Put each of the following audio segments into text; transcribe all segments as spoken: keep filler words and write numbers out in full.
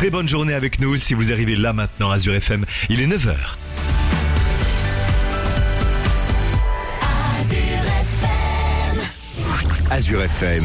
très bonne journée avec nous si vous arrivez là maintenant à Azure F M. Il est neuf heures. Azure F M.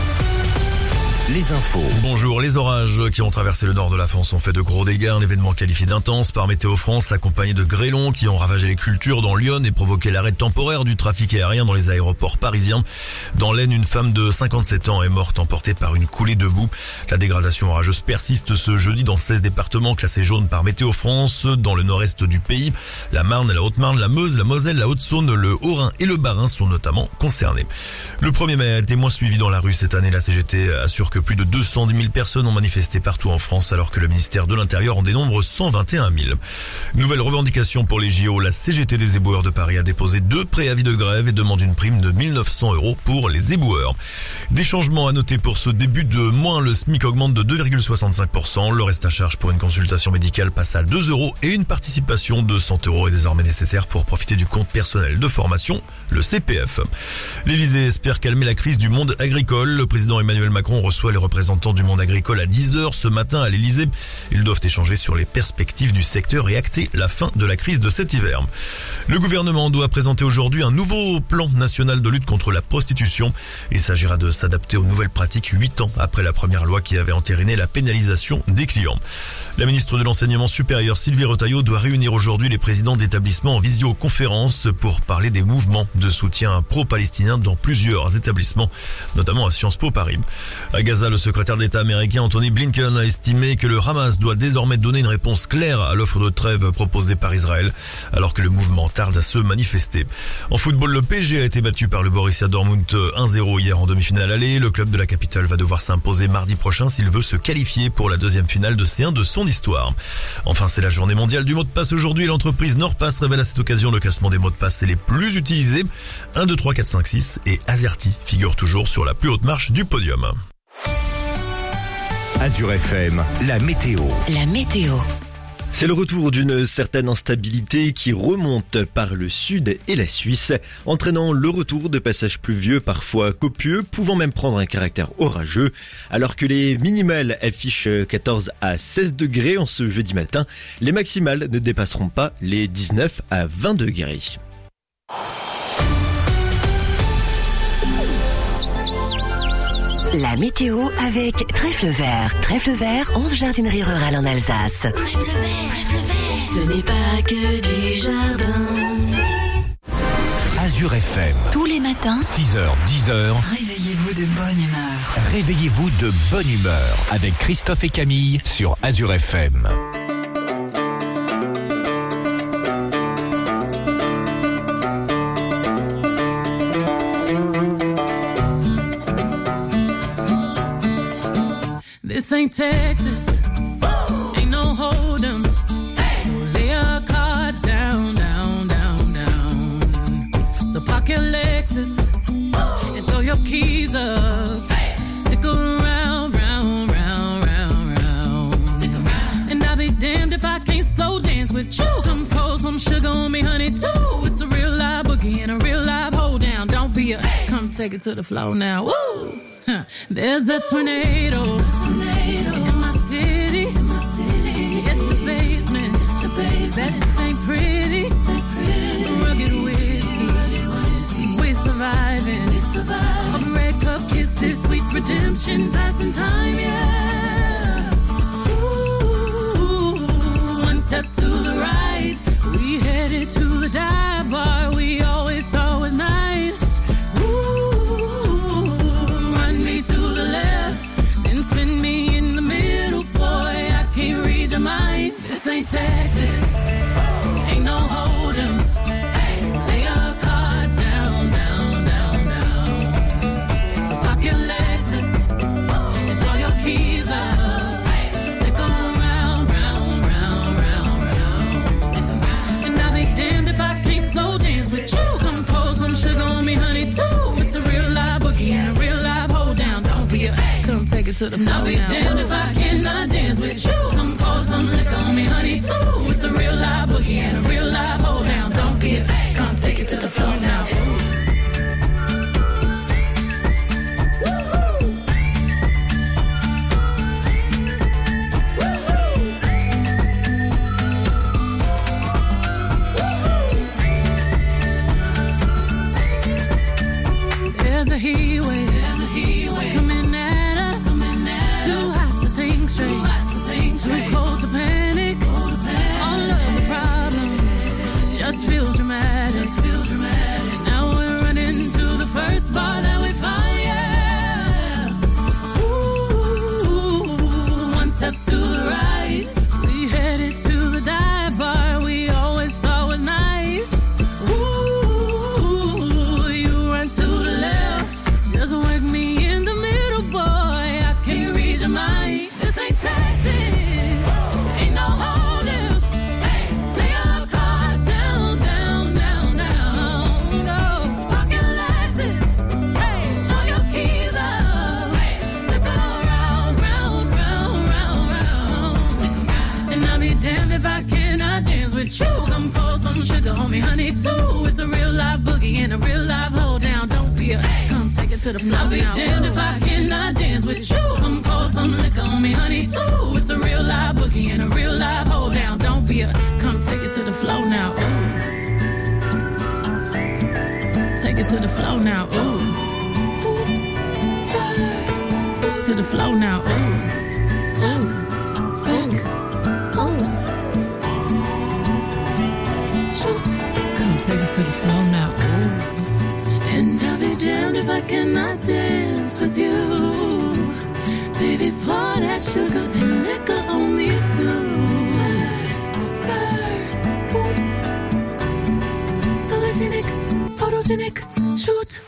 Les infos. Bonjour, les orages qui ont traversé le nord de la France ont fait de gros dégâts. Un événement qualifié d'intense par Météo France, accompagné de grêlons qui ont ravagé les cultures dans l'Yonne et provoqué l'arrêt temporaire du trafic aérien dans les aéroports parisiens. Dans l'Aisne, une femme de cinquante-sept ans est morte emportée par une coulée de boue. La dégradation orageuse persiste ce jeudi dans seize départements classés jaunes par Météo France. Dans le nord-est du pays, la Marne, la Haute-Marne, la Meuse, la Moselle, la Haute-Saône, le Haut-Rhin et le Bas-Rhin sont notamment concernés. Le premier mai a été moins suivi dans la rue cette année. La C G T assure que plus de deux cent dix mille personnes ont manifesté partout en France alors que le ministère de l'Intérieur en dénombre cent vingt et un mille. Nouvelle revendication pour les J O. La C G T des éboueurs de Paris a déposé deux préavis de grève et demande une prime de mille neuf cents euros pour les éboueurs. Des changements à noter pour ce début de mois. Le SMIC augmente de deux virgule soixante-cinq pour cent. Le reste à charge pour une consultation médicale passe à deux euros et une participation de cent euros est désormais nécessaire pour profiter du compte personnel de formation, le C P F. L'Élysée espère calmer la crise du monde agricole. Le président Emmanuel Macron reçoit les représentants du monde agricole à dix heures ce matin à l'Élysée. Ils doivent échanger sur les perspectives du secteur et acter la fin de la crise de cet hiver. Le gouvernement doit présenter aujourd'hui un nouveau plan national de lutte contre la prostitution. Il s'agira de s'adapter aux nouvelles pratiques huit ans après la première loi qui avait entériné la pénalisation des clients. La ministre de l'Enseignement supérieur Sylvie Retailleau doit réunir aujourd'hui les présidents d'établissements en visioconférence pour parler des mouvements de soutien pro-palestinien dans plusieurs établissements, notamment à Sciences Po Paris. À Gaza, le secrétaire d'État américain Anthony Blinken a estimé que le Hamas doit désormais donner une réponse claire à l'offre de trêve proposée par Israël, alors que le mouvement tarde à se manifester. En football, le P S G a été battu par le Borussia Dortmund un zéro hier en demi-finale aller. Le club de la capitale va devoir s'imposer mardi prochain s'il veut se qualifier pour la deuxième finale de C un de son histoire. Enfin, c'est la journée mondiale du mot de passe aujourd'hui. L'entreprise Nordpass révèle à cette occasion le classement des mots de passe les plus utilisés. un, deux, trois, quatre, cinq, six et Azerty figure toujours sur la plus haute marche du podium. Azure F M, la météo. La météo. C'est le retour d'une certaine instabilité qui remonte par le sud et la Suisse, entraînant le retour de passages pluvieux, parfois copieux, pouvant même prendre un caractère orageux. Alors que les minimales affichent quatorze à seize degrés en ce jeudi matin, les maximales ne dépasseront pas les dix-neuf à vingt degrés. La météo avec Trèfle Vert. Trèfle Vert, onze jardineries rurales en Alsace. Trèfle Vert, Trèfle Vert, ce n'est pas que du jardin. Azure F M. Tous les matins, six heures, dix heures. réveillez-vous de bonne humeur. Réveillez-vous de bonne humeur avec Christophe et Camille sur Azure F M. This ain't Texas, ain't no hold'em. So lay your cards down, down, down, down. So park your Lexus and throw your keys up. Stick around, round, round, round, round. Stick around. And I'll be damned if I can't slow dance with you. Come pour some sugar on me, honey, too. It's a real live boogie and a real live hold down. Don't be a, come take it to the floor now. Woo! Huh. There's a tornado, tornado in my city. In my city. It's the basement. The basement. That ain't pretty. Ain't pretty. Rugged whiskey. Rugged whiskey. We're surviving. We survive. A red cup kisses, sweet redemption, passing time, yeah. Ooh, one step to the right, we headed to the dive bar we always thought was nice. To the left, then spin me in the middle, boy, I can't read your mind. This ain't Texas, ain't no hold'em. Lay your cards down, down, down, down. So park your Lexus and throw your keys up. Stick around, round, round, round, round. Stick around. And I'll be damned if I can't slow dance with you. Come pour some sugar on me, honey, too. It's a real live boogie and a real live hold down. Don't be a, come take it to the floor. I'll be damned if I cannot dance with you. Come pour some liquor on me, honey, too. It's a real live boogie and a real live hold down. Don't be a, come take it to the floor now. Woo-hoo. heat wave. There's a heat wave coming at us. Coming at Too us. hot to think straight. Too hot to think straight. Too cold to panic. Cold to panic. All of the problems just feel dramatic. Just feel dramatic. Now we're running to the first bar that we find. Yeah. Ooh, one step to the right. We headed to the dive bar we always thought was nice. Ooh, you run to the left. Just work me in the middle, boy. I can't read your mind. This ain't Texas. Ain't no holding. Hey, lay our cards down, down, down, down. No, so pocket Lexus. Hey, throw your keys up. Hey, stick around, round, round, round, round. Stick around. And I'll be damned if I cannot dance with you. Come pour some sugar on me, honey, too. It's a real life boogie and a real life hold down. Don't be a come take it to the floor. I'll be damned if I cannot dance with you. Come pour some liquor on me, honey, too. It's a real life boogie and a real life hold down. Don't be a come take it to the floor now. Ooh. Take it to the floor now. Ooh. Oops, spurs. To the floor now. Ooh. Tap, back, oops. Shoot. Come take it to the floor now. Ooh. And I'll be damned if I cannot dance with you. Baby, pour that sugar and liquor on me too. Spurs, boots. Sologenic, photogenic, shoot.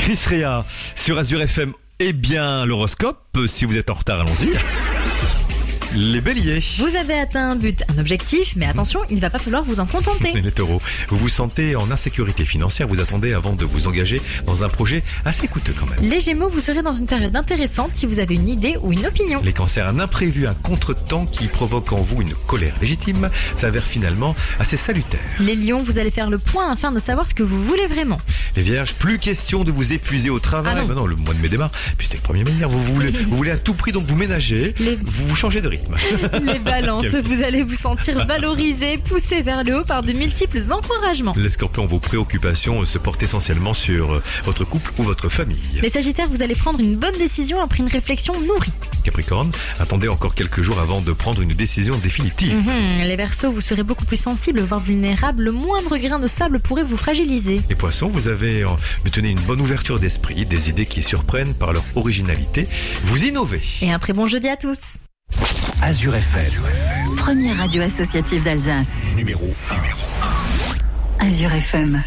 Chris Rea sur Azure F M. Eh bien, l'horoscope, si vous êtes en retard, allons-y. Les béliers. Vous avez atteint un but, un objectif, mais attention, il ne va pas falloir vous en contenter. Les taureaux, vous vous sentez en insécurité financière, vous attendez avant de vous engager dans un projet assez coûteux quand même. Les gémeaux, vous serez dans une période intéressante si vous avez une idée ou une opinion. Les cancers, un imprévu, un contretemps qui provoque en vous une colère légitime s'avère finalement assez salutaire. Les lions, vous allez faire le point afin de savoir ce que vous voulez vraiment. Les vierges, plus question de vous épuiser au travail. Ah non. Ben non, le mois de mai démarre, puis c'était le premier mai hier, vous voulez, vous voulez à tout prix donc vous ménager, Les- vous vous changez de rythme. Les balances, vous allez vous sentir valorisé, poussé vers le haut par de multiples encouragements. Les scorpions, vos préoccupations se portent essentiellement sur euh, votre couple ou votre famille. Les sagittaires, vous allez prendre une bonne décision après une réflexion nourrie. Capricorne, attendez encore quelques jours avant de prendre une décision définitive. Mhm. Les verseaux, vous serez beaucoup plus sensibles, voire vulnérables. Le moindre grain de sable pourrait vous fragiliser. Les poissons, vous avez euh, mais tenez une bonne ouverture d'esprit, des idées qui surprennent par leur originalité. Vous innovez. Et un très bon jeudi à tous. Azure F M, Première radio associative d'Alsace. numéro un. Azure F M.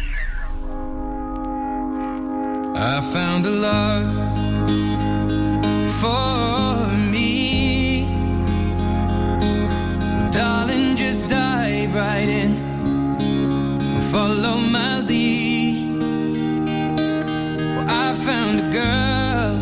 I found a love for me. Darling, just dive right in. Follow my lead. Well, I found a girl,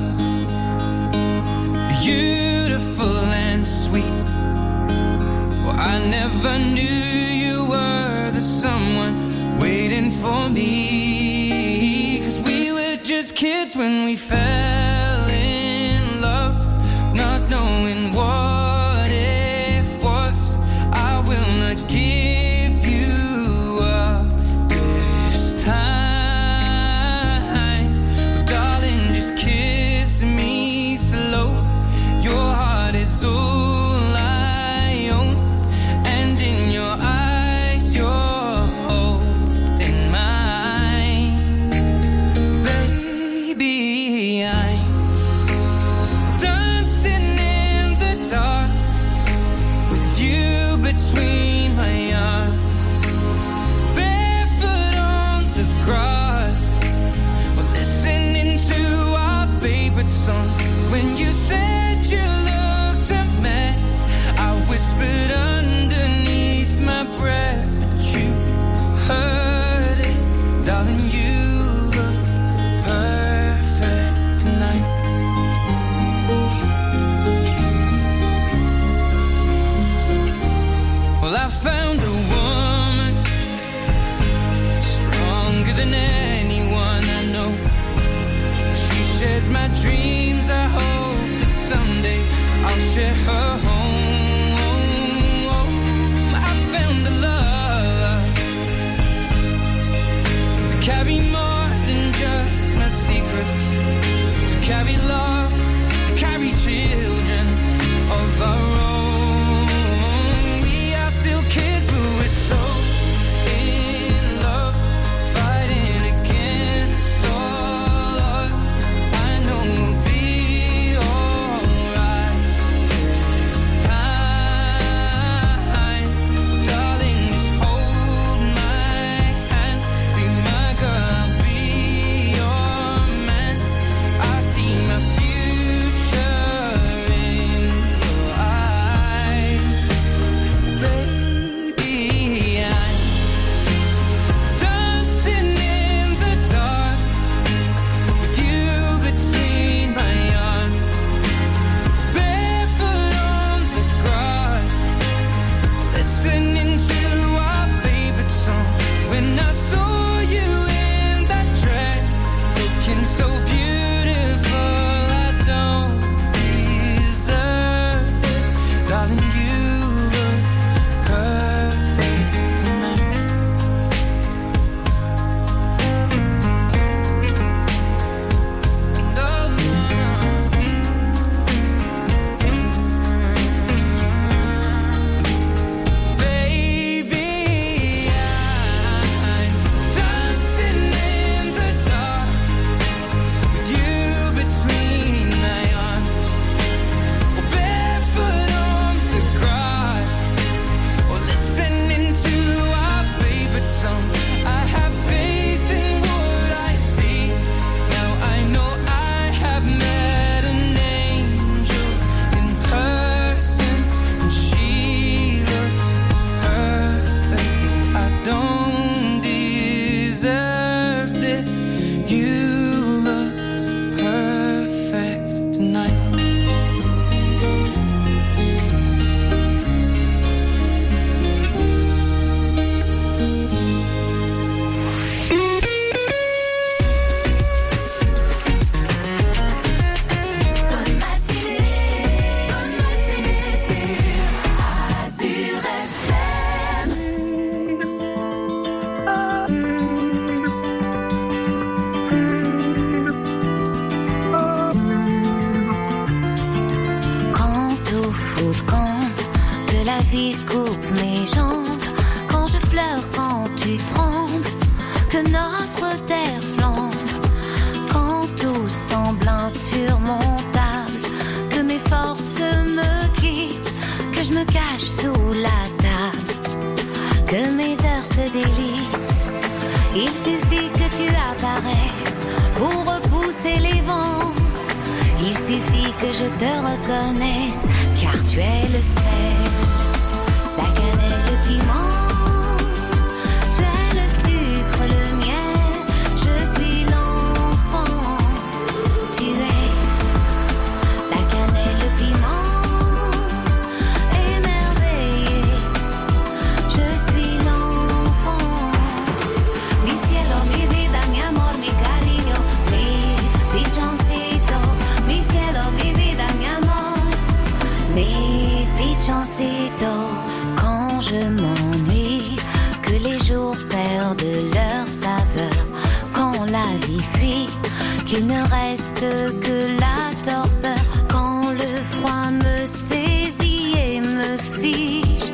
beautiful and sweet. Well, I never knew you were the someone waiting for me. 'Cause we were just kids when we fell in love, not knowing what it was. I will not give you up this time. Darling, just kiss me slow. Your heart is all I own, and in your eyes you're holding mine. Baby, I'm dancing in the dark with you between my arms, barefoot on the grass, we're listening to our favorite song. When you said you looked a mess, I whispered underneath my breath, but you heard it, darling. You look perfect tonight. Well, I found a woman stronger than anyone I know. She shares my dreams. I hope that someday I'll share her home. I found a love to carry more than just my secrets, to carry love, to carry children of our own. We are still kids, but we're so in love, fighting against all odds. I know we'll be alright this time. Darling, just hold my hand, be my girl, I'll be your man. la vie coupe mes jambes, quand je pleure, quand tu trembles, que notre terre flambe, quand tout semble insurmontable, que mes forces me quittent, que je me cache sous la table, que mes heures se délitent. Il suffit que tu apparaisses pour repousser les vents. Il suffit que je te reconnaisse, car tu es le sel, la cannelle, le piment. Tu es le sucre, le miel, je suis l'enfant. Tu es la cannelle, le piment, émerveillé. Je suis l'enfant. Mi cielo, mi vida, mi amor, mi cariño, mi pichoncito. Mi cielo, mi vida, mi amor, mi pichoncito. Quand je m'ennuie, que les jours perdent leur saveur, quand la vie fuit, qu'il ne reste que la torpeur, quand le froid me saisit et me fige,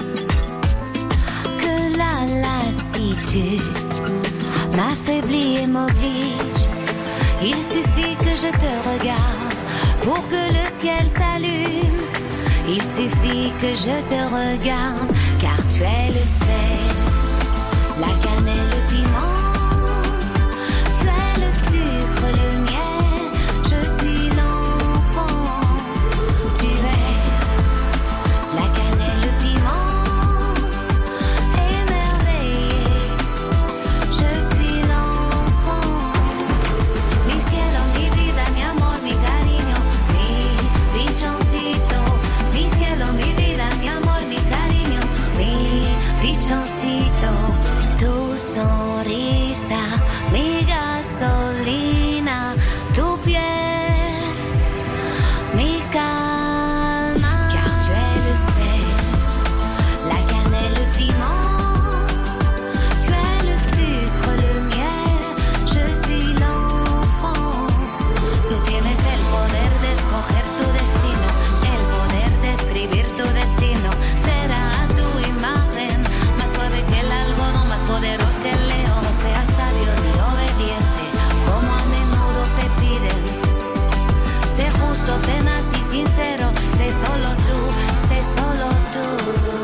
que la lassitude m'affaiblit et m'oblige. Il suffit que je te regarde pour que le ciel s'allume. Il suffit que je te regarde, car tu es le sel, la cannelle, le piment. Tu es le sucre, le miel, je suis l'enfant. Tu es la cannelle, le piment, émerveillé. Je suis l'enfant. Mi cielo, mi vida, mi amor, mi cariño, mi pichoncito. Mi cielo, mi vida, mi amor, mi cariño, mi pichoncito. Tu sonrisa, mi gasolina, tu piel, mi calma. Car tu es le sel, la cannelle, le piment. Tu es le sucre, le miel, je suis l'enfant. Tú tienes el poder de escoger tu destino, el poder de escribir tu destino. Será a tu imagen, más suave que el algodón, más poderoso que el león. No seas sabio ni obediente, como a menudo te piden. Sé justo, tenaz y sincero, sé solo tú, sé solo tú.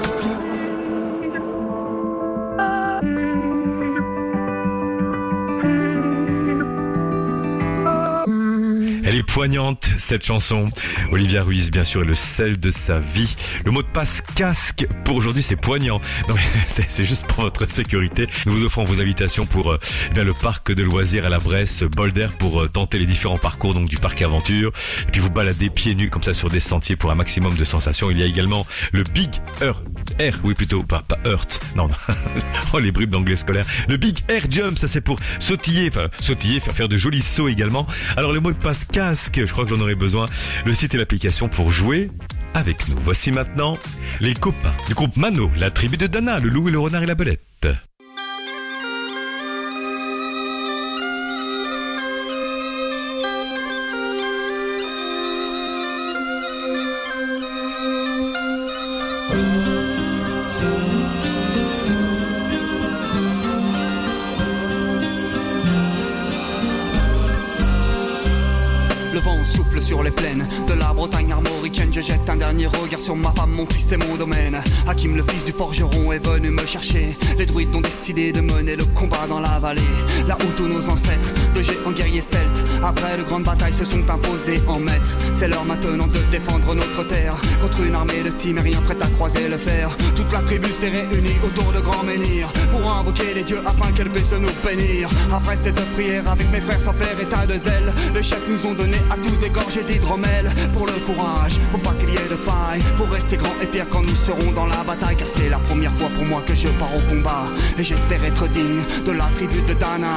Elle est poignante, cette chanson. Olivia Ruiz, bien sûr, est le sel de sa vie. Le mot de passe casque pour aujourd'hui, c'est poignant. Non, mais c'est, c'est juste pour votre sécurité. Nous vous offrons vos invitations pour euh, eh bien, le parc de loisirs à la Bresse, Boulder, pour euh, tenter les différents parcours donc du parc aventure. Et puis vous balader pieds nus comme ça sur des sentiers pour un maximum de sensations. Il y a également le Big Earth. Air, oui plutôt, pas, pas Earth, non, non. Oh les bribes d'anglais scolaire. Le Big Air Jump, ça c'est pour sautiller, enfin sautiller, faire faire de jolis sauts également. Alors le mot de passe casque, je crois que j'en aurai besoin. Le site et l'application pour jouer avec nous. Voici maintenant les copains du groupe Mano, la tribu de Dana, le loup et le renard et la belette. Le vent souffle sur les plaines de la Bretagne armoricaine. Je jette un dernier regard sur ma femme, mon fils et mon domaine. Hakim, le fils du forgeron, est venu me chercher. Les druides ont décidé de mener le combat dans la vallée, là où tous nos ancêtres, de géants guerriers celtes, après de grandes batailles se sont imposés en maîtres. C'est l'heure maintenant de défendre notre terre contre une armée de cimériens prête à croiser le fer. Toute la tribu s'est réunie autour de grands menhirs pour invoquer les dieux afin qu'elle puisse nous bénir. Après cette prière avec mes frères sans faire état de zèle, les chefs nous ont donné à tous des gorgées d'hydromel. Pour le courage, pour pas qu'il y ait de faille, pour rester grand et fier quand nous serons dans la bataille. Car c'est la première fois pour moi que je pars au combat, et j'espère être digne de la tribu de Dana.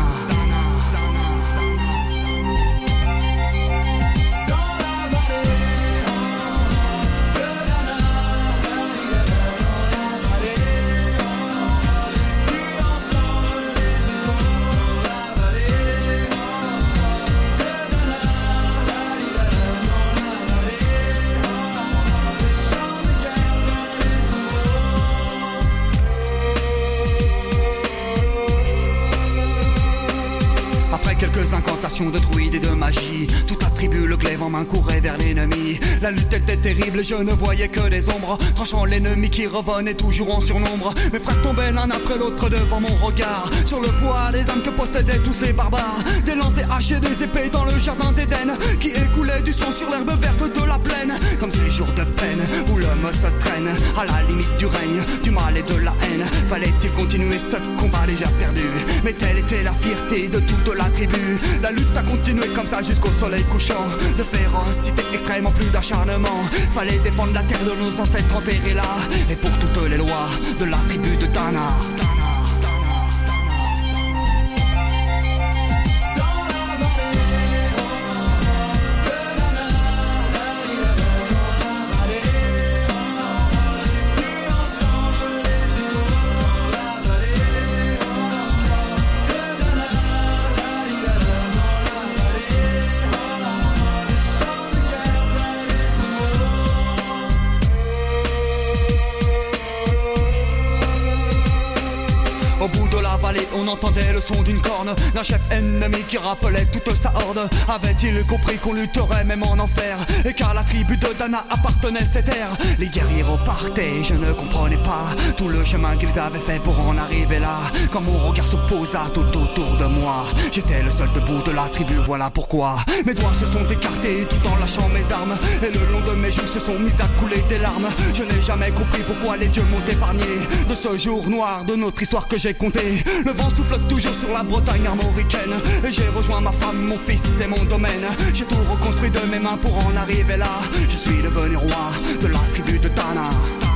Tout attribue le glaive en main courait vers l'ennemi. La lutte était terrible, je ne voyais que des ombres, tranchant l'ennemi qui revenait toujours en surnombre. Mes frères tombaient l'un après l'autre devant mon regard, sur le poids des âmes que possédaient tous ces barbares. Des lances, des haches et des épées dans le jardin d'Éden, qui écoulait du sang sur l'herbe verte de la plaine. Comme ces jours de peine où l'homme se traîne à la limite du règne, du mal et de la haine. Fallait-il continuer ce combat déjà perdu? Mais telle était la fierté de toute la tribu. La lutte a continué comme ça jusqu'au soleil couchant. De férocité extrême en plus d'acharnement. Fallait défendre la terre de nos ancêtres enterrés là. Et pour toutes les lois de la tribu de Dana. On entendait le son d'une corne, d'un chef ennemi qui rappelait toute sa horde. Avait-il compris qu'on lutterait même en enfer, et car la tribu de Dana appartenait cette terre? Les guerriers repartaient, je ne comprenais pas tout le chemin qu'ils avaient fait pour en arriver là. Quand mon regard se posa tout autour de moi, j'étais le seul debout de la tribu, voilà pourquoi mes doigts se sont écartés tout en lâchant mes armes, et le long de mes joues se sont mis à couler des larmes. Je n'ai jamais compris pourquoi les dieux m'ont épargné de ce jour noir de notre histoire que j'ai compté. Le vent souffle toujours sur la Bretagne armoricaine, et j'ai rejoint ma femme, mon fils et mon domaine. J'ai tout reconstruit de mes mains pour en arriver là. Je suis devenu roi de la tribu de Dana.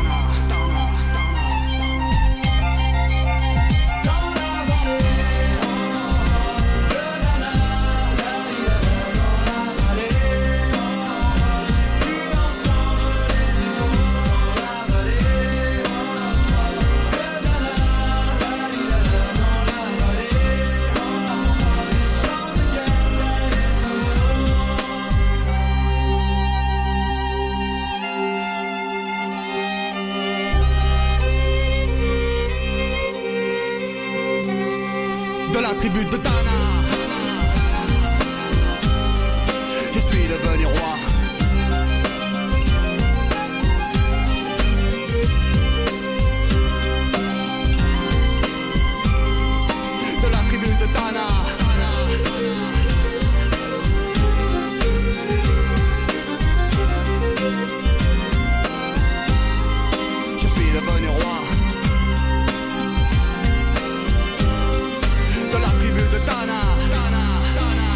De la tribu de Dana, je suis devenu roi. De la tribu de Dana. Je suis devenu roi. De la tribu de Dana, Dana, Dana,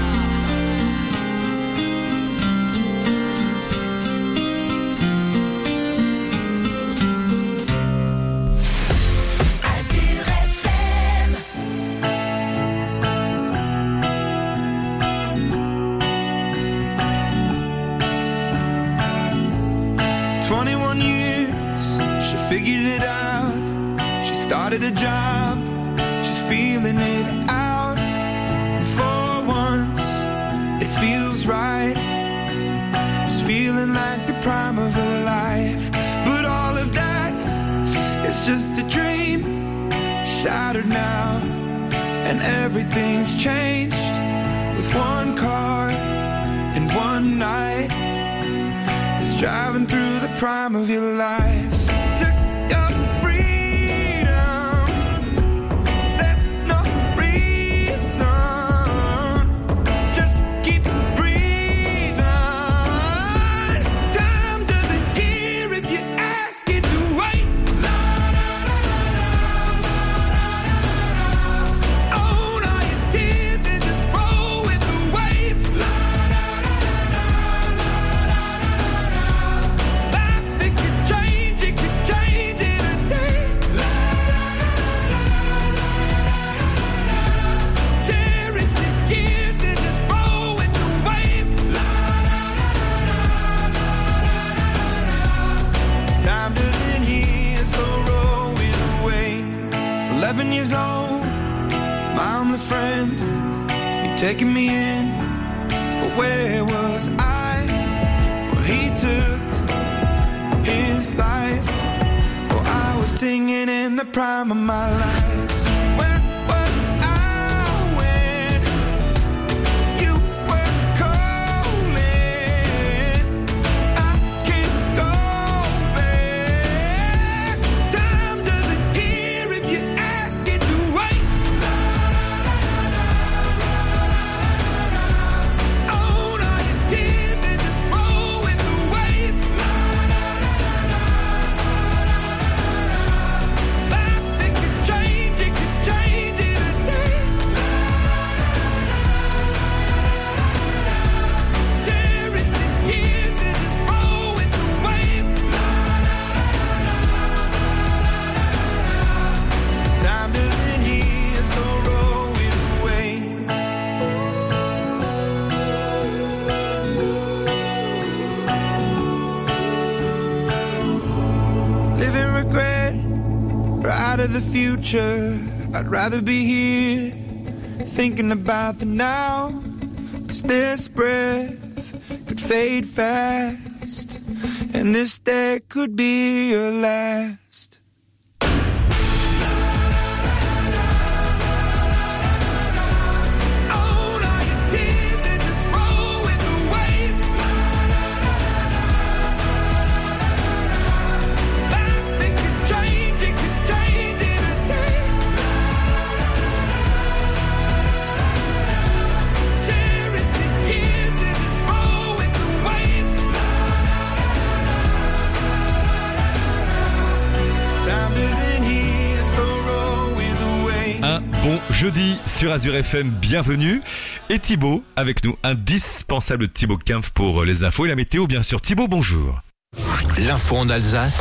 Azure F M. twenty-one years, she figured it out. She started a job, she's feeling it out. And for once, it feels right. It's feeling like the prime of her life. But all of that is just a dream, shattered now. And everything's changed with one car and one night. It's driving through the prime of your life. Took your freedom, there's no reason. Just keep breathing. Time doesn't care if you ask it to wait. Own all your tears and just roll with the waves. Life, it could change, it could change in a day. Cherish the years and just roll with the waves. Time doesn't heal, so roll with the waves. Eleven years old, I'm the friend. You taking me in, but where was I? Well, he took his life. Oh, I was singing in the prime of my life. Where was I when you were calling? of the future, I'd rather be here, thinking about the now, 'cause this breath could fade fast, and this day could be your last. Un bon jeudi sur Azure F M, bienvenue. Et Thibaut avec nous, indispensable Thibaut Kempf pour les infos et la météo bien sûr. Thibaut, bonjour. L'info en Alsace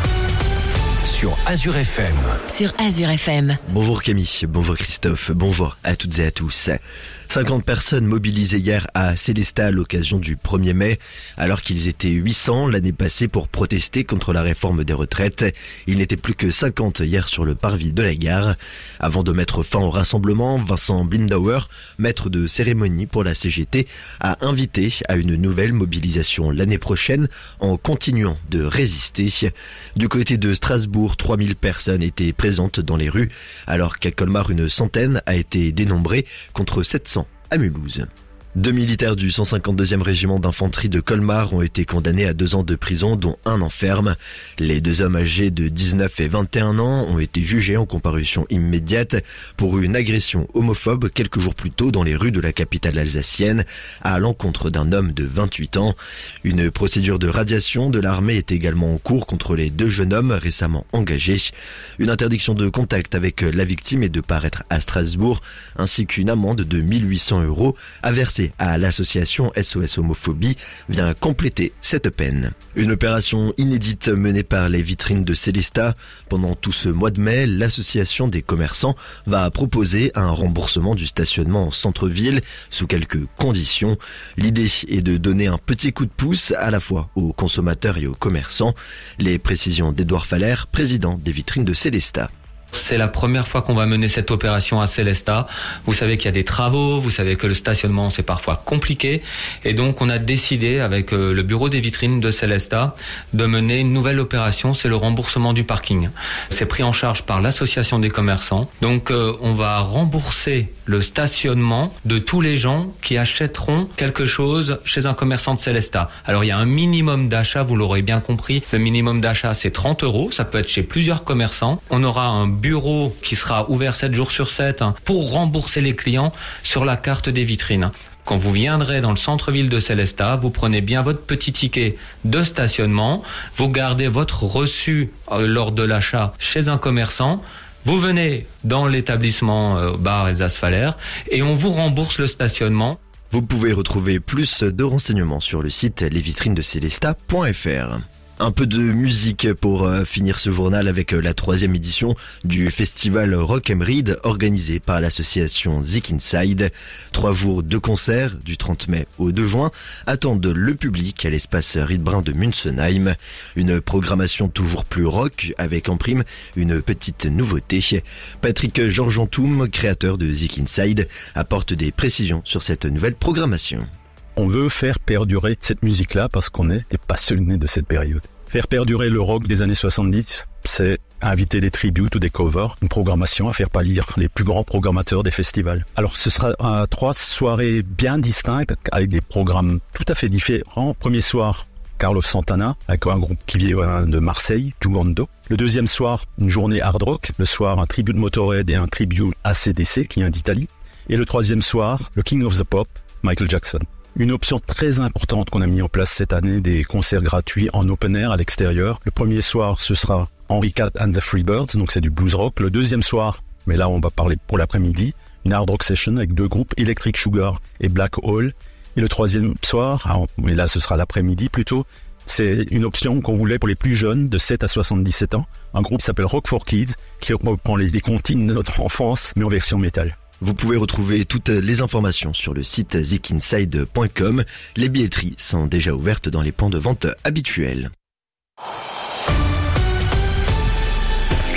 sur Azure F M. Sur Azure F M. Bonjour Camille, bonjour Christophe, bonjour à toutes et à tous. cinquante personnes mobilisées hier à Sélestat à l'occasion du premier mai, alors qu'ils étaient huit cents l'année passée pour protester contre la réforme des retraites. Il n'était plus que cinquante hier sur le parvis de la gare. Avant de mettre fin au rassemblement, Vincent Blindauer, maître de cérémonie pour la C G T, a invité à une nouvelle mobilisation l'année prochaine en continuant de résister. Du côté de Strasbourg, trois mille personnes étaient présentes dans les rues, alors qu'à Colmar, une centaine a été dénombrée contre sept cents à Mulhouse. Deux militaires du cent cinquante-deuxième régiment d'infanterie de Colmar ont été condamnés à deux ans de prison, dont un en ferme. Les deux hommes âgés de dix-neuf et vingt et un ans ont été jugés en comparution immédiate pour une agression homophobe quelques jours plus tôt dans les rues de la capitale alsacienne à l'encontre d'un homme de vingt-huit ans. Une procédure de radiation de l'armée est également en cours contre les deux jeunes hommes récemment engagés. Une interdiction de contact avec la victime et de paraître à Strasbourg, ainsi qu'une amende de mille huit cents euros à verser à l'association S O S Homophobie vient compléter cette peine. Une opération inédite menée par les vitrines de Sélestat. Pendant tout ce mois de mai, l'association des commerçants va proposer un remboursement du stationnement en centre-ville sous quelques conditions. L'idée est de donner un petit coup de pouce à la fois aux consommateurs et aux commerçants. Les précisions d'Edouard Faller, président des vitrines de Sélestat. C'est la première fois qu'on va mener cette opération à Sélestat. Vous savez qu'il y a des travaux, vous savez que le stationnement c'est parfois compliqué, et donc on a décidé avec le bureau des vitrines de Sélestat de mener une nouvelle opération, c'est le remboursement du parking. C'est pris en charge par l'association des commerçants, donc euh, on va rembourser le stationnement de tous les gens qui achèteront quelque chose chez un commerçant de Sélestat. Alors il y a un minimum d'achat, vous l'aurez bien compris, le minimum d'achat c'est trente euros, ça peut être chez plusieurs commerçants. On aura un bureau qui sera ouvert sept jours sur sept pour rembourser les clients sur la carte des vitrines. Quand vous viendrez dans le centre-ville de Sélestat, vous prenez bien votre petit ticket de stationnement, vous gardez votre reçu lors de l'achat chez un commerçant, vous venez dans l'établissement euh, bar Alsace Faller et on vous rembourse le stationnement. Vous pouvez retrouver plus de renseignements sur le site les vitrines de Sélestat point f r. Un peu de musique pour finir ce journal avec la troisième édition du festival Rock am Ried organisé par l'association Zik Inside. Trois jours de concerts du trente mai au deux juin attendent le public à l'espace Riedbrun de Münzenheim. Une programmation toujours plus rock avec en prime une petite nouveauté. Patrick Georgentoum, créateur de Zik Inside, apporte des précisions sur cette nouvelle programmation. On veut faire perdurer cette musique-là parce qu'on est des passionnés de cette période. Faire perdurer le rock des années soixante-dix, c'est inviter des tributes ou des covers, une programmation à faire pâlir les plus grands programmateurs des festivals. Alors ce sera euh, trois soirées bien distinctes avec des programmes tout à fait différents. Premier soir, Carlos Santana, avec un groupe qui vient de Marseille, Jugando. Le deuxième soir, une journée hard rock. Le soir, un tribute Motorhead et un tribute A C D C qui vient d'Italie. Et le troisième soir, le King of the Pop, Michael Jackson. Une option très importante qu'on a mis en place cette année, des concerts gratuits en open air à l'extérieur. Le premier soir, ce sera Henry Cat and the Freebirds, donc c'est du blues rock. Le deuxième soir, mais là on va parler pour l'après-midi, une hard rock session avec deux groupes, Electric Sugar et Black Hole. Et le troisième soir, mais là ce sera l'après-midi plutôt, c'est une option qu'on voulait pour les plus jeunes, de sept à soixante-dix-sept ans. Un groupe qui s'appelle Rock for Kids, qui reprend les, les comptines de notre enfance, mais en version métal. Vous pouvez retrouver toutes les informations sur le site zik inside point com. Les billetteries sont déjà ouvertes dans les points de vente habituels.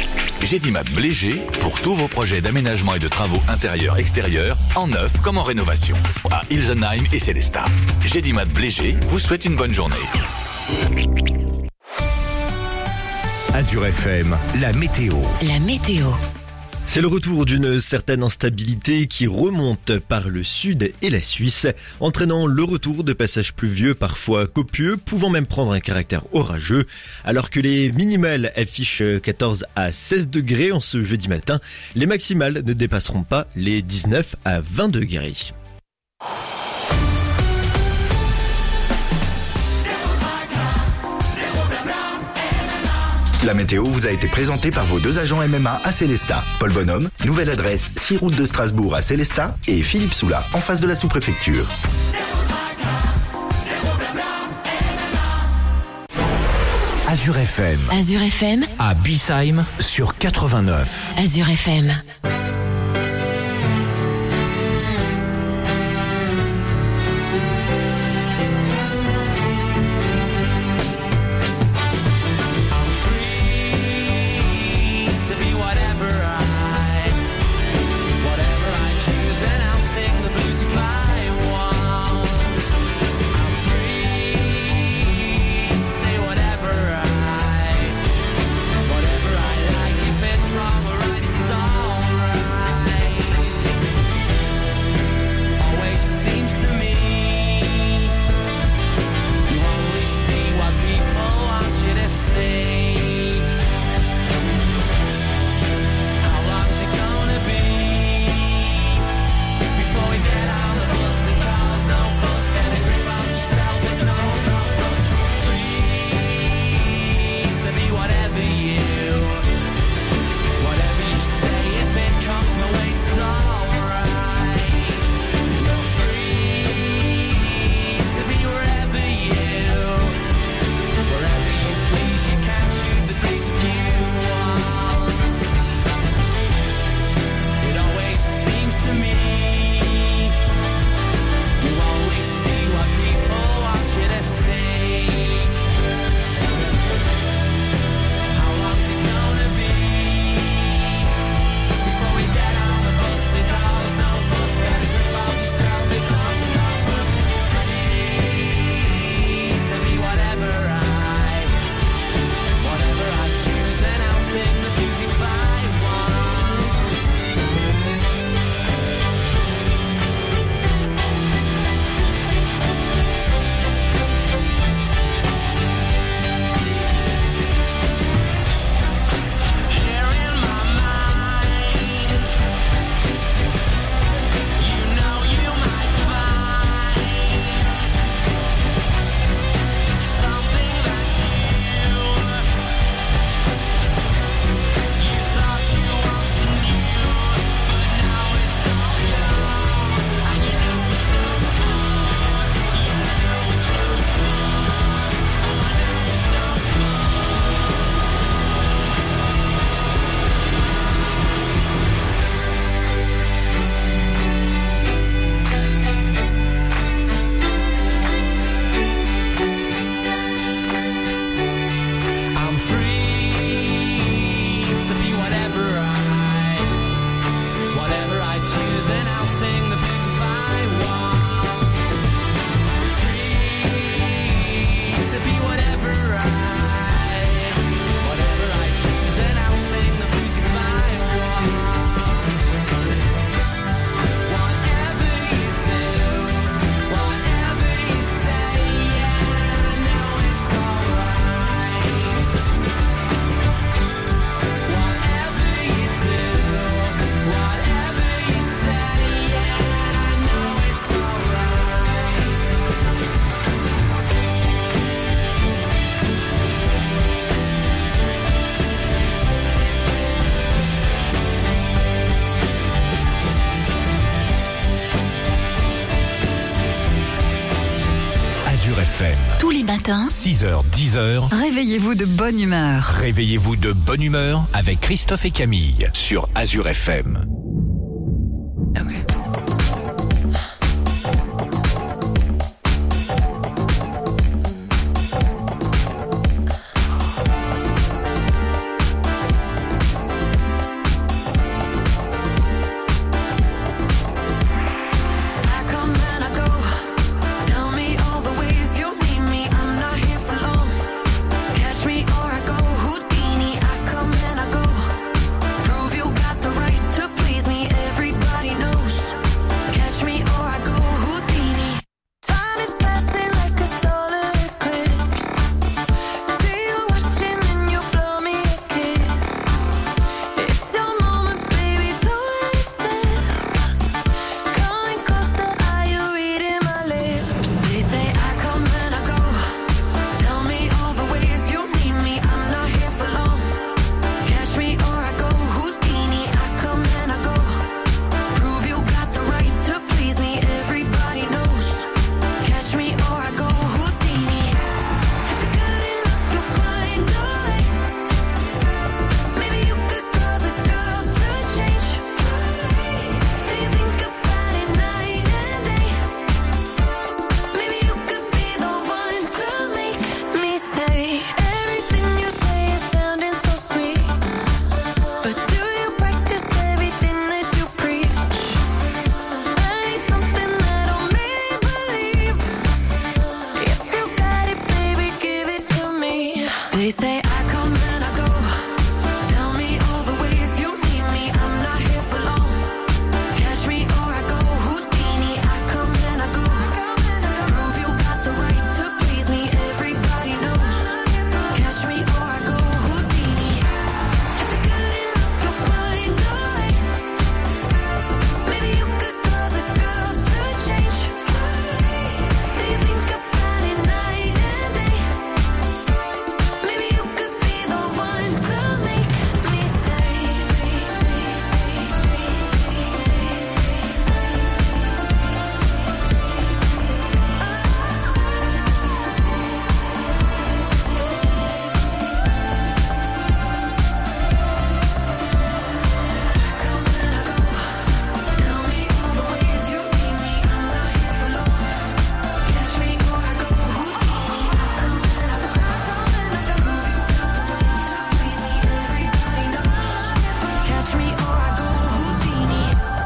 Gédimat Blégé pour tous vos projets d'aménagement et de travaux intérieurs-extérieurs, en neuf comme en rénovation. À Ilsenheim et Célestat. Gédimat Blégé vous souhaite une bonne journée. Azure F M, la météo. La météo. C'est le retour d'une certaine instabilité qui remonte par le sud et la Suisse, entraînant le retour de passages pluvieux parfois copieux, pouvant même prendre un caractère orageux. Alors que les minimales affichent quatorze à seize degrés en ce jeudi matin, les maximales ne dépasseront pas les dix-neuf à vingt degrés. La météo vous a été présentée par vos deux agents M M A à Célestat. Paul Bonhomme, nouvelle adresse six route de Strasbourg à Célestat et Philippe Soula en face de la sous-préfecture. Azure F M. Azure F M. À Biesheim sur quatre-vingt-neuf. Azure F M. Tous les matins, six heures, dix heures. Réveillez-vous de bonne humeur. Réveillez-vous de bonne humeur avec Christophe et Camille sur Azure F M. They say I come and I go. Tell me all the ways you need me. I'm not here for long. Catch me or I go Houdini. I come and I go. Prove you got the right to please me. Everybody knows. Catch me or I go Houdini. If you're good enough, you'll find a way. Maybe you could cause a girl to change. Do you think about it night and day? Maybe you could be the one to make me stay. Tell me all the ways you need me. I'm not here for long. Catch me or I go Houdini. I come and I go. Prove you got the right to please me. Everybody knows. Catch me or I go Houdini.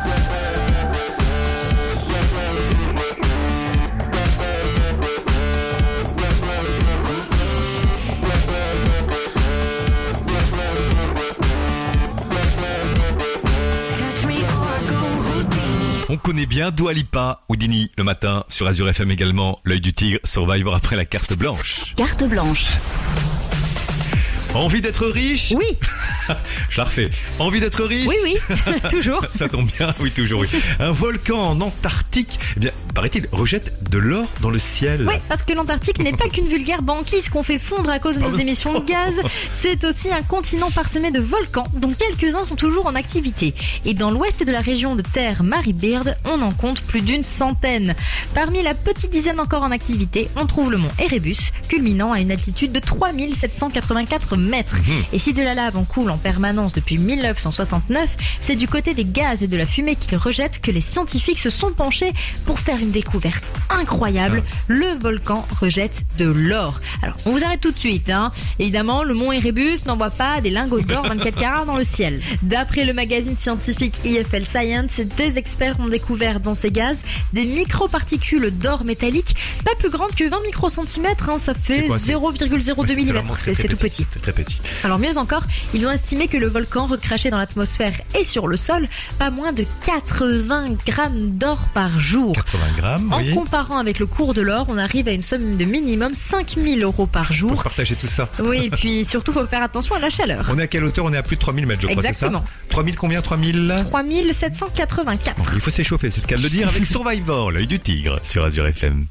Catch me or I go Houdini. On connaît bien Dua Lipa, Houdini le matin sur Azure F M également. L'œil du tigre, Survivor après la carte blanche. Carte blanche. Envie d'être riche? Oui. Je la refais. Envie d'être riche? Oui, oui, toujours. Ça tombe bien, oui, toujours, oui. Un volcan en Antarctique, eh bien, paraît-il, rejette de l'or dans le ciel. Oui, parce que l'Antarctique n'est pas qu'une vulgaire banquise qu'on fait fondre à cause de nos émissions de gaz. C'est aussi un continent parsemé de volcans, dont quelques-uns sont toujours en activité. Et dans l'ouest de la région de terre Marie-Byrd, on en compte plus d'une centaine. Parmi la petite dizaine encore en activité, on trouve le mont Erebus, culminant à une altitude de trois mille sept cent quatre-vingt-quatre mètres. Mmh. Et si de la lave en coule en permanence depuis mille neuf cent soixante-neuf, c'est du côté des gaz et de la fumée qu'ils rejettent que les scientifiques se sont penchés pour faire une découverte incroyable. Le volcan rejette de l'or. Alors, on vous arrête tout de suite, hein. Évidemment, le mont Erebus n'envoie pas des lingots d'or vingt-quatre carats dans le ciel. D'après le magazine scientifique I F L Science, des experts ont découvert dans ces gaz des microparticules d'or métallique, pas plus grandes que vingt microcentimètres, hein. Ça fait zéro virgule zéro deux millimètres. C'est, c'est tout petit. C'est très petit. Alors mieux encore, ils ont estimé que le volcan recrachait dans l'atmosphère et sur le sol pas moins de quatre-vingts grammes d'or par jour. quatre-vingts grammes, En oui. comparant avec le cours de l'or, on arrive à une somme de minimum cinq mille euros par jour. Pour se partager tout ça. Oui, et puis surtout, faut faire attention à la chaleur. On est à quelle hauteur? On est à plus de trois mille mètres, je crois, Exactement. c'est ça? trois mille combien? trois mille trois mille sept cent quatre-vingt-quatre. Il faut s'échauffer, c'est le cas de le dire, avec Survivor, l'œil du tigre, sur Azure F M.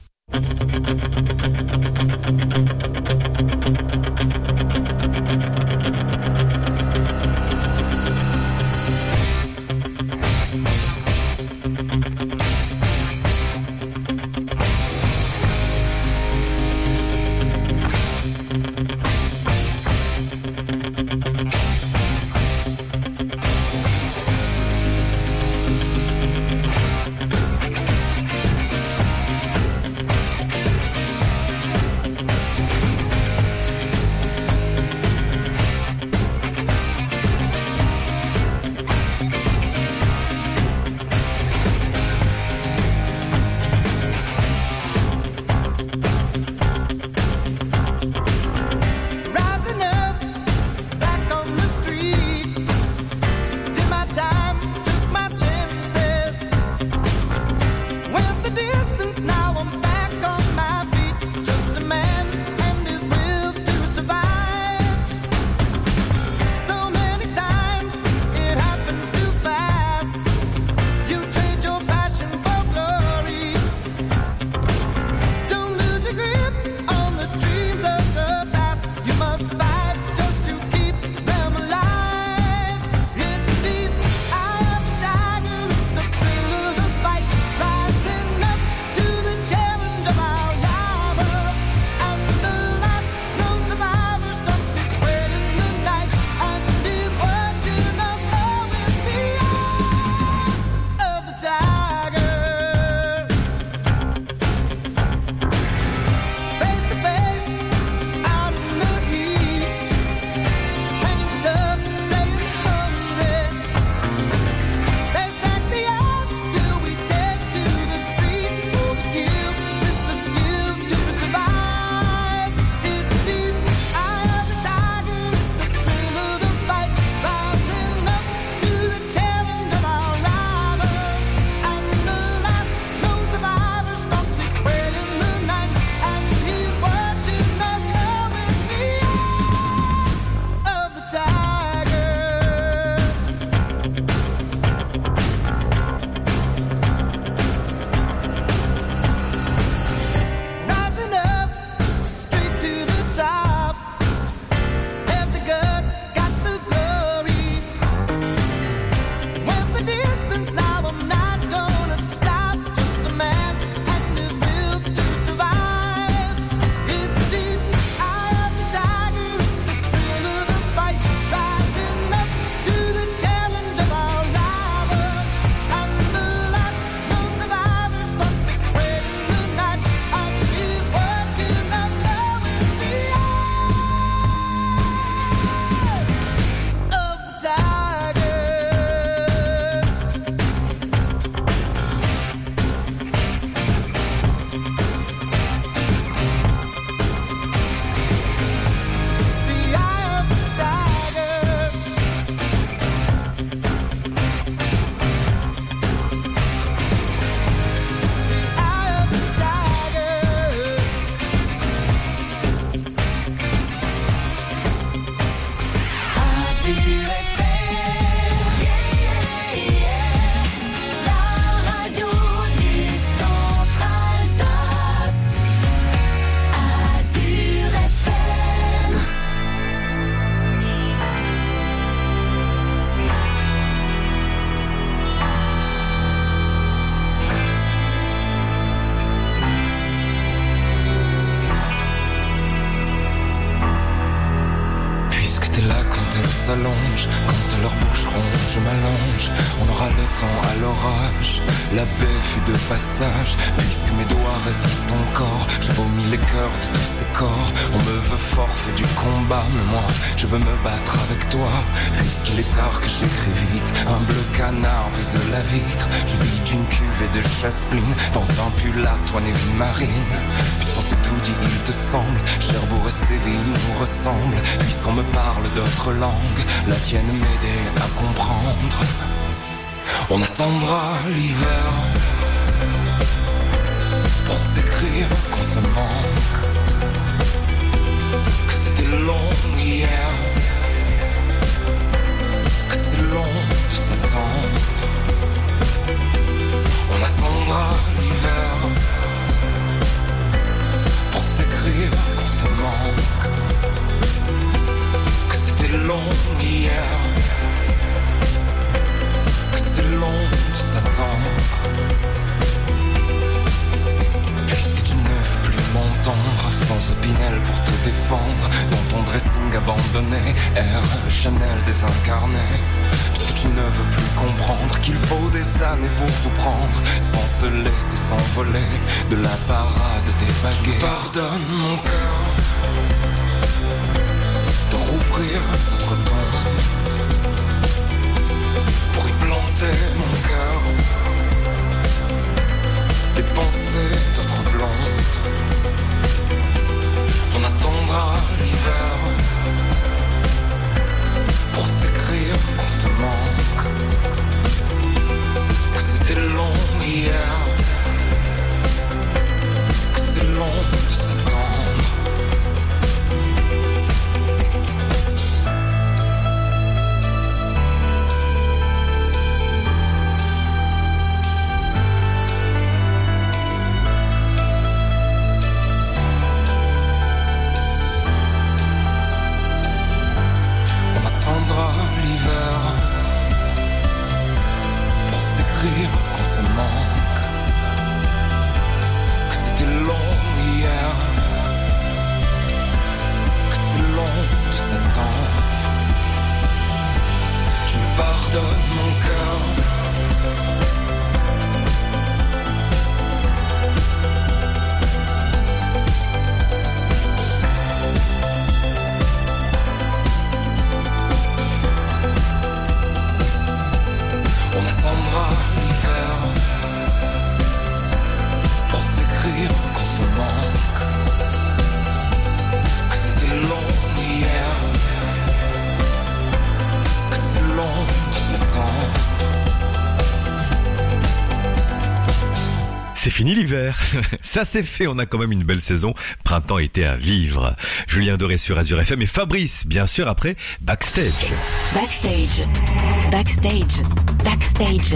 s'allonge. Quand leurs bouches ronges, je m'allonge. On aura le temps à l'orage. La baie fut de passage. Puisque mes doigts résistent encore, je vomis les cœurs de tous ces corps. On me veut fort, fait du combat, mais moi je veux me battre avec toi. Puisqu'il est tard que j'écris vite, un bleu canard brise la vitre. Je vis d'une cuvée de chasse-pline dans un pull à toile et vie marine. Puisqu'on s'est tout dit, il te semble, Cherbourg et Séville nous ressemblent. Puisqu'on me parle d'autres langues, la tienne m'aidait à comprendre. On attendra l'hiver pour s'écrire qu'on se manque, que c'était long hier, que c'est long de s'attendre. On attendra l'hiver pour s'écrire qu'on se manque, que c'était long hier, que c'est long de s'attendre. Puisque tu ne veux plus m'entendre, sans opinel pour te défendre, dans ton dressing abandonné, erre le Chanel désincarné. Puisque tu ne veux plus comprendre qu'il faut des années pour tout prendre, sans se laisser s'envoler de la parade des baguettes. Pardonne mon cœur de rouvrir notre tombe, pour y planter mon cœur les pensées d'autres blondes. On attendra l'hiver pour s'écrire qu'on se manque, que c'était long hier, que c'est long de s'attendre. Qu'on se manque, que c'était long hier, que c'est long de s'attendre. Tu me pardonnes mon cœur. On attendra l'hiver pour s'écrire qu'on se manque, que c'était long hier, que c'est long de s'attendre. C'est fini l'hiver, ça c'est fait, on a quand même une belle saison, printemps-été à vivre. Julien Doré sur Azure F M et Fabrice, bien sûr, après Backstage. Backstage, backstage, backstage.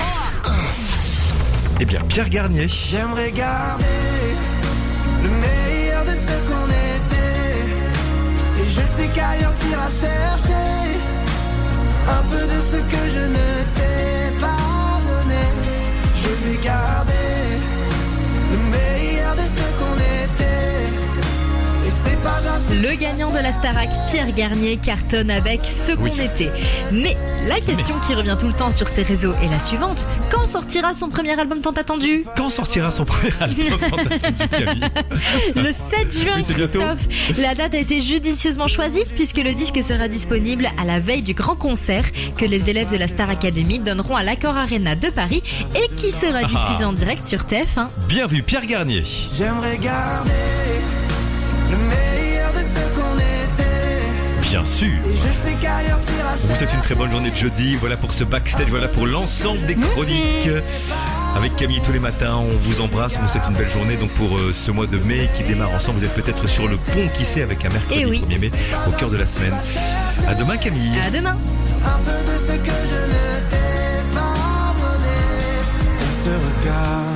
Eh bien, Pierre Garnier. J'aimerais garder le meilleur de ce qu'on était, et je sais qu'ailleurs t'iras chercher un peu de ce que je ne t'ai pas donné. Je vais garder le meilleur de ce qu'on était, et c'est pas grave. Le gagnant de la Starac, Pierre Garnier, cartonne avec ce qu'on Oui. était. Mais la question Mais... qui revient tout le temps sur ses réseaux est la suivante. Quand sortira son premier album tant attendu ? Quand sortira son premier album tant attendu, Camille ? Le sept juin, Oui, c'est bientôt. Christophe. La date a été judicieusement choisie puisque le disque sera disponible à la veille du grand concert que les élèves de la Star Academy donneront à l'Accor Arena de Paris et qui sera diffusé en direct sur T F un. Bien vu, Pierre Garnier. J'aimerais garder le meilleur de ce qu'on était, Bien sûr. et je sais qu'ailleurs t'iras On vous souhaite une très bonne journée de jeudi. Voilà pour ce backstage, voilà pour l'ensemble des chroniques. Avec Camille tous les matins, on vous embrasse, on vous souhaite une belle journée. Donc pour euh, ce mois de mai qui démarre ensemble, vous êtes peut-être sur le pont, qui sait, avec un mercredi Eh oui. premier mai au cœur de la semaine. À demain Camille. À demain. un peu de ce que je ne t'ai pas donné. On se regarde.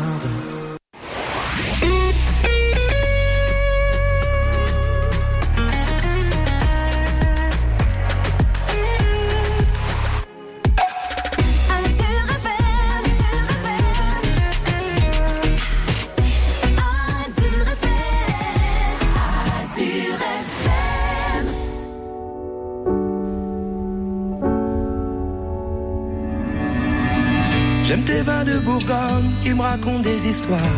J'aime tes vins de Bourgogne qui me racontent des histoires.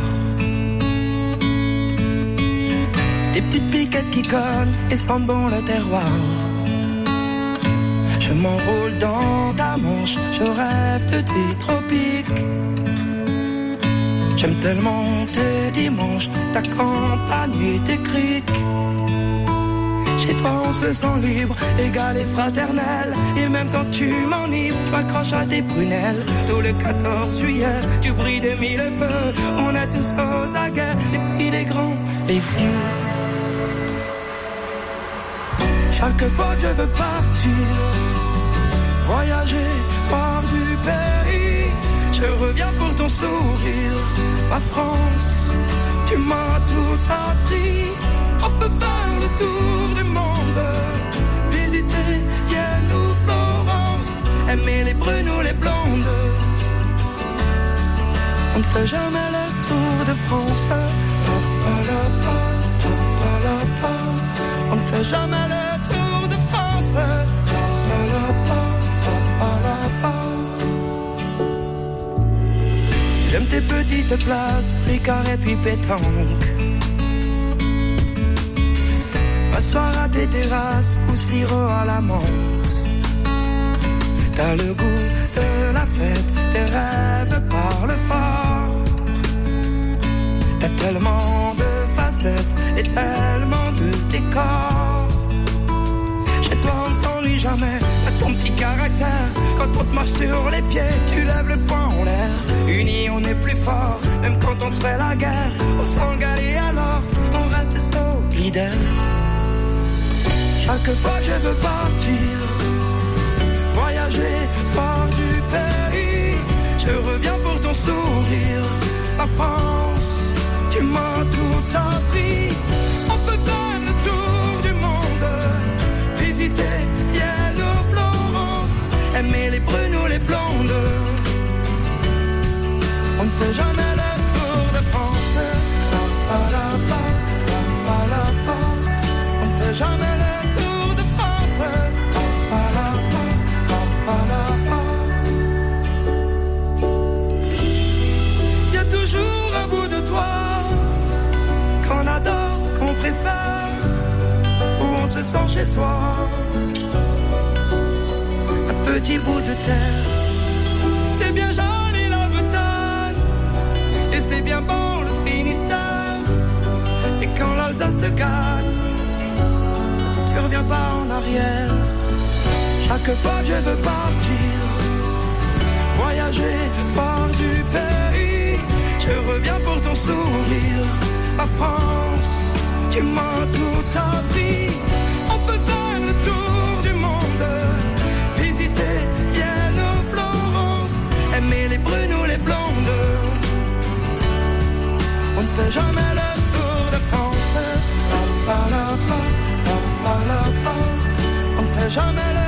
Des petites piquettes qui cognent et sentent bon le terroir. Je m'enroule dans ta manche, je rêve de tes tropiques. J'aime tellement tes dimanches, ta campagne et tes criques. Chez toi on se sent libre, égal et fraternel. Et même quand tu m'enivres, tu m'accroches à tes prunelles. Tout le quatorze juillet, tu brilles de mille feux. On est tous aux aguets, les petits, les grands, les vieux. Chaque fois que je veux partir, voyager, voir du pays, je reviens pour ton sourire. Ma France, tu m'as tout appris. On peut faire le tour du monde, visiter Vienne ou Florence, aimer les brunes ou les blondes. On ne fait jamais le tour de France. On ne fait jamais le tour de France. J'aime tes petites places, Ricard et puis pétanque. M'asseoir à tes terrasses ou sirop à la menthe. T'as le goût de la fête, tes rêves parlent fort. T'as tellement de facettes et tellement de décors. Chez toi on ne s'ennuie jamais, t'as ton petit caractère. Quand on te marche sur les pieds, tu lèves le poing en l'air. Unis on est plus fort, même quand on se fait la guerre. On s'engale et alors, on reste solidaire. Chaque fois que je veux partir, voyager, voir du pays, je reviens pour ton sourire. Ma France, tu m'as tout appris. On peut faire le tour du monde, visiter Vienne ou Florence, aimer les brunes ou les blondes. On ne fait jamais le tour de France. Pa, pa, pa, pa, pa, pa. On ne fait jamais le tour de France. Pa, pa, pa, pa, pa, pa. Y a toujours un bout de toi qu'on adore, qu'on préfère, où on se sent chez soi. Un petit bout de terre, c'est bien joli la Bretagne, et c'est bien bon le Finistère. Et quand l'Alsace te gagne, tu reviens pas en arrière. Chaque fois que je veux partir, voyager, voir du pays, je reviens pour ton sourire. Ma France, tu m'as tout appris. On peut faire le tour du monde, visiter Vienne ou Florence, aimer les brunes ou les blondes. On ne fait jamais le tour de France. Pa, pa, la, pa, pa, pa, la, pa. On ne fait jamais le